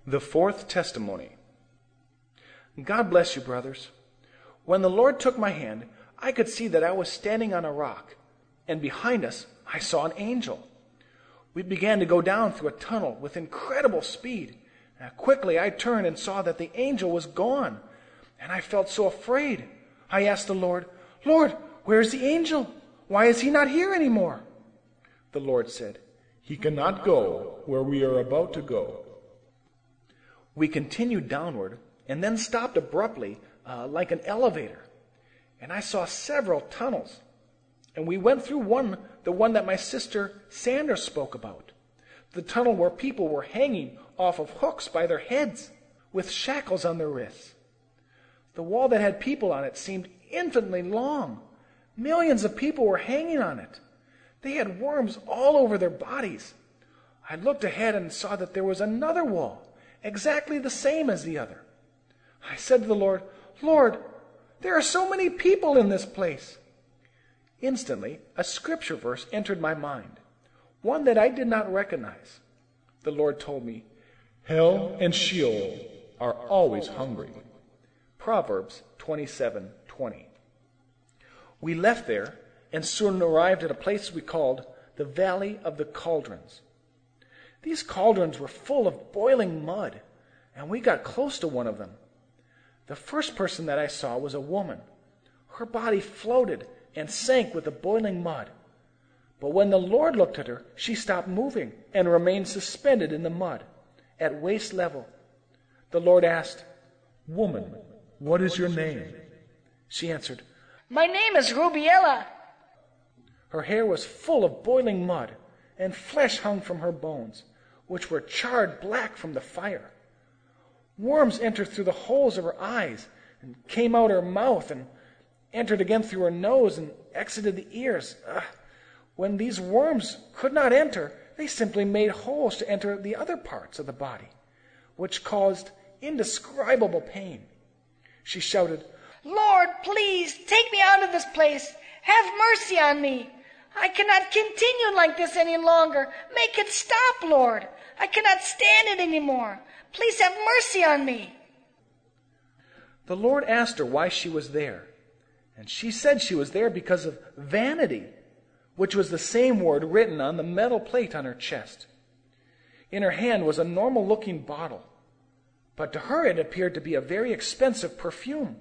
The fourth testimony. God bless you, brothers. When the Lord took my hand, I could see that I was standing on a rock, and behind us I saw an angel. We began to go down through a tunnel with incredible speed. Quickly I turned and saw that the angel was gone, and I felt so afraid. I asked the Lord, "Lord, where's the angel? Why is he not here anymore?" The Lord said, "He cannot go where we are about to go." We continued downward and then stopped abruptly like an elevator. And I saw several tunnels. And we went through the one that my sister Sandra spoke about. The tunnel where people were hanging off of hooks by their heads with shackles on their wrists. The wall that had people on it seemed infinitely long. Millions of people were hanging on it. They had worms all over their bodies. I looked ahead and saw that there was another wall, exactly the same as the other. I said to the Lord, "Lord, there are so many people in this place." Instantly, a scripture verse entered my mind, one that I did not recognize. The Lord told me, "Hell and Sheol are always hungry." Proverbs 27:20. We left there and soon arrived at a place we called the Valley of the Cauldrons. These cauldrons were full of boiling mud, and we got close to one of them. The first person that I saw was a woman. Her body floated and sank with the boiling mud. But when the Lord looked at her, she stopped moving and remained suspended in the mud at waist level. The Lord asked, "Woman, what is your name?" She answered, "My name is Rubiella." Her hair was full of boiling mud, and flesh hung from her bones, which were charred black from the fire. Worms entered through the holes of her eyes, and came out her mouth, and entered again through her nose, and exited the ears. When these worms could not enter, they simply made holes to enter the other parts of the body, which caused indescribable pain. She shouted, "Lord, please take me out of this place. Have mercy on me. I cannot continue like this any longer. Make it stop, Lord. I cannot stand it anymore. Please have mercy on me." The Lord asked her why she was there, and she said she was there because of vanity, which was the same word written on the metal plate on her chest. In her hand was a normal-looking bottle, but to her it appeared to be a very expensive perfume.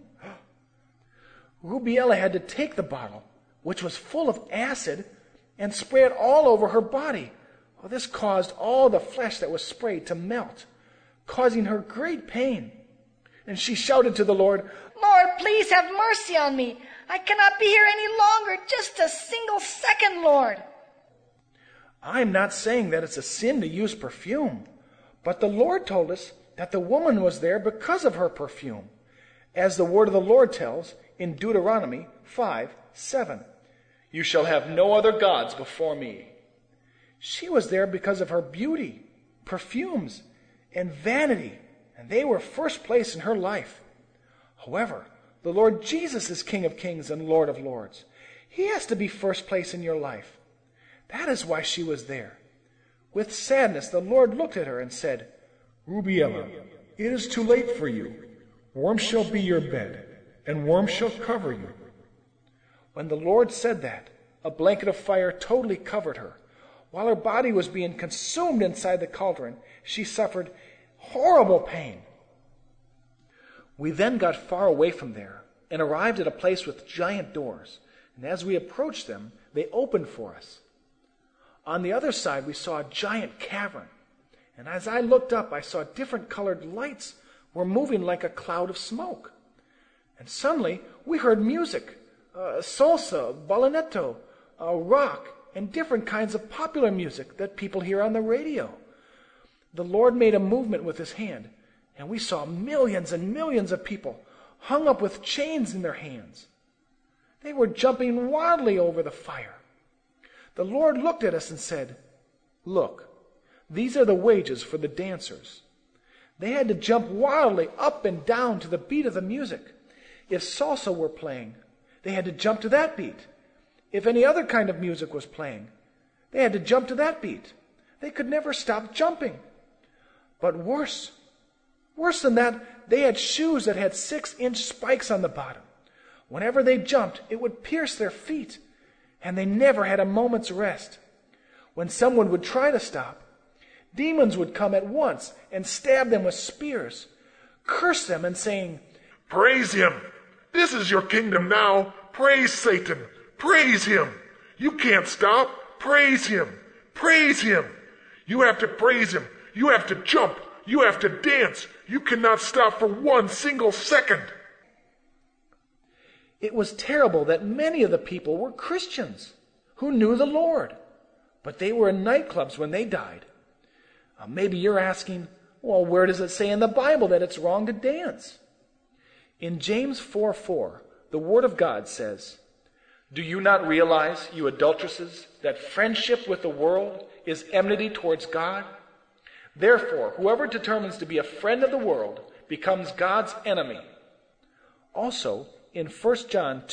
Rubiella had to take the bottle, which was full of acid, and spray it all over her body. This caused all the flesh that was sprayed to melt, causing her great pain. And she shouted to the Lord, "Lord, please have mercy on me. I cannot be here any longer, just a single second, Lord." I'm not saying that it's a sin to use perfume, but the Lord told us that the woman was there because of her perfume, as the word of the Lord tells in Deuteronomy 5:7. "You shall have no other gods before me." She was there because of her beauty, perfumes, and vanity, and they were first place in her life. However, the Lord Jesus is King of Kings and Lord of Lords. He has to be first place in your life. That is why she was there. With sadness, the Lord looked at her and said, "Rubiella, it is too late for you. Worms shall be your bed, and worms shall cover you." When the Lord said that, a blanket of fire totally covered her. While her body was being consumed inside the cauldron, she suffered horrible pain. We then got far away from there and arrived at a place with giant doors. And as we approached them, they opened for us. On the other side, we saw a giant cavern. And as I looked up, I saw different colored lights were moving like a cloud of smoke. And suddenly, we heard music, salsa, balonetto, rock, and different kinds of popular music that people hear on the radio. The Lord made a movement with his hand, and we saw millions and millions of people hung up with chains in their hands. They were jumping wildly over the fire. The Lord looked at us and said, "Look, these are the wages for the dancers." They had to jump wildly up and down to the beat of the music. If salsa were playing, they had to jump to that beat. If any other kind of music was playing, they had to jump to that beat. They could never stop jumping. But worse Worse than that, they had shoes that had 6-inch spikes on the bottom. Whenever they jumped, it would pierce their feet, and they never had a moment's rest. When someone would try to stop, demons would come at once and stab them with spears, curse them and saying, "Praise him! This is your kingdom now. Praise Satan! Praise him! You can't stop. Praise him! Praise him! You have to praise him. You have to jump. You have to dance. You cannot stop for 1 single second." It was terrible that many of the people were Christians who knew the Lord, but they were in nightclubs when they died. Maybe you're asking, well, where does it say in the Bible that it's wrong to dance? In James 4:4, the Word of God says, "Do you not realize, you adulteresses, that friendship with the world is enmity towards God? Therefore, whoever determines to be a friend of the world becomes God's enemy." Also, in 1 John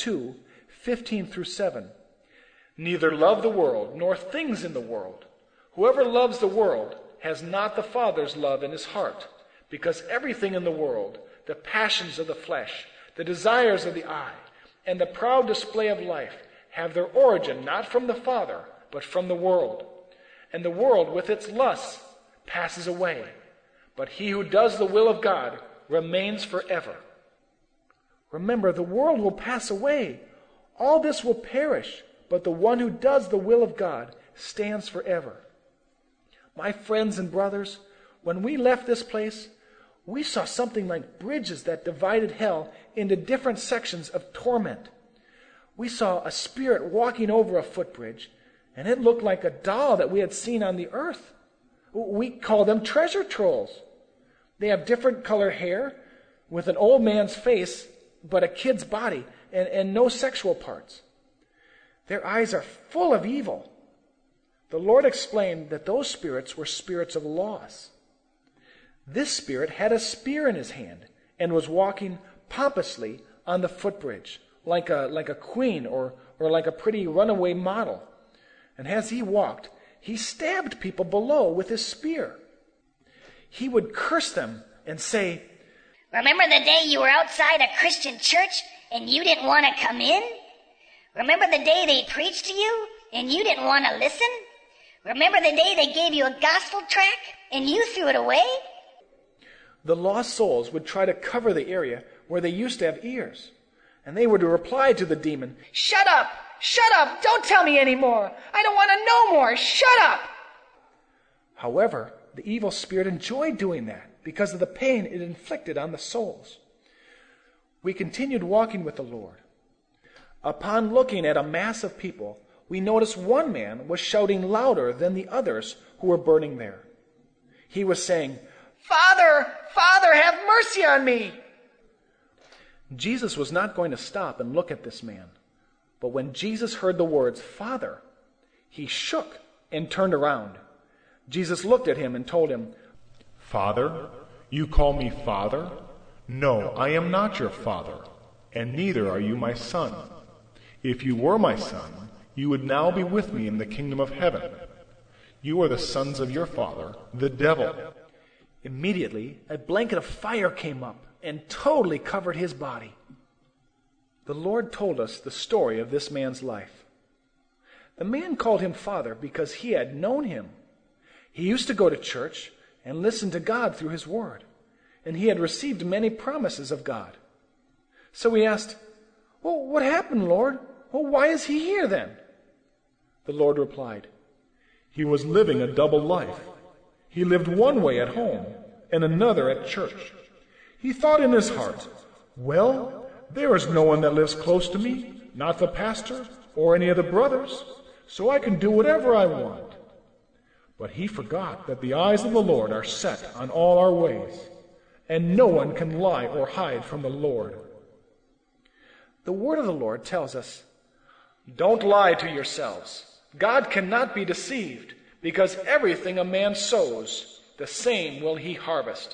2:15-7, "Neither love the world nor things in the world. Whoever loves the world has not the Father's love in his heart, because everything in the world, the passions of the flesh, the desires of the eye, and the proud display of life, have their origin not from the Father, but from the world. And the world with its lusts passes away, but he who does the will of God remains forever." Remember, the world will pass away. All this will perish, but the one who does the will of God stands forever. My friends and brothers, when we left this place, we saw something like bridges that divided hell into different sections of torment. We saw a spirit walking over a footbridge, and it looked like a doll that we had seen on the earth. We call them treasure trolls. They have different colored hair with an old man's face, but a kid's body and no sexual parts. Their eyes are full of evil. The Lord explained that those spirits were spirits of loss. This spirit had a spear in his hand and was walking pompously on the footbridge, like a queen or like a pretty runaway model. And as he walked, he stabbed people below with his spear. He would curse them and say, "Remember the day you were outside a Christian church and you didn't want to come in? Remember the day they preached to you and you didn't want to listen? Remember the day they gave you a gospel tract and you threw it away?" The lost souls would try to cover the area where they used to have ears, and they would reply to the demon, "Shut up! Shut up! Don't tell me anymore! I don't want to know more! Shut up!" However, the evil spirit enjoyed doing that because of the pain it inflicted on the souls. We continued walking with the Lord. Upon looking at a mass of people, we noticed one man was shouting louder than the others who were burning there. He was saying, "Father, Father, have mercy on me!" Jesus was not going to stop and look at this man. But when Jesus heard the words, "Father," he shook and turned around. Jesus looked at him and told him, "Father, you call me Father? No, I am not your father, and neither are you my son. If you were my son, you would now be with me in the kingdom of heaven. You are the sons of your father, the devil." Immediately, a blanket of fire came up and totally covered his body. The Lord told us the story of this man's life. The man called him Father because he had known him. He used to go to church and listen to God through his word, and he had received many promises of God. So he asked, "Well, what happened, Lord? Well, why is he here then?" The Lord replied, "He was living a double life. He lived one way at home and another at church. He thought in his heart, 'Well, there is no one that lives close to me, not the pastor or any of the brothers, so I can do whatever I want.' But he forgot that the eyes of the Lord are set on all our ways, and no one can lie or hide from the Lord." The word of the Lord tells us, "Don't lie to yourselves. God cannot be deceived, because everything a man sows, the same will he harvest."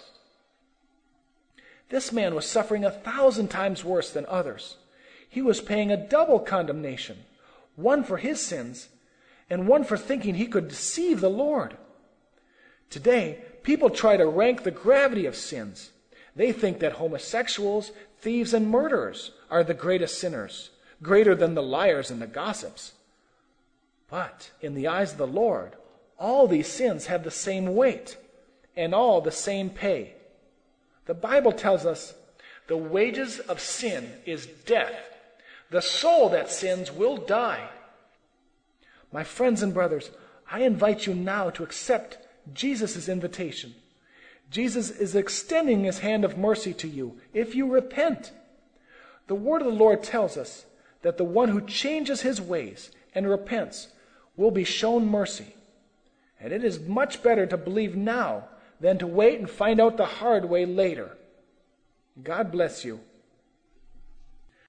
This man was suffering 1,000 times worse than others. He was paying a double condemnation, one for his sins and one for thinking he could deceive the Lord. Today, people try to rank the gravity of sins They think that homosexuals, thieves, and murderers are the greatest sinners, greater than the liars and the gossips. But in the eyes of the Lord, all these sins have the same weight and all the same pay. The Bible tells us the wages of sin is death. The soul that sins will die. My friends and brothers, I invite you now to accept Jesus' invitation. Jesus is extending his hand of mercy to you if you repent. The word of the Lord tells us that the one who changes his ways and repents will be shown mercy. And it is much better to believe now than to wait and find out the hard way later. God bless you.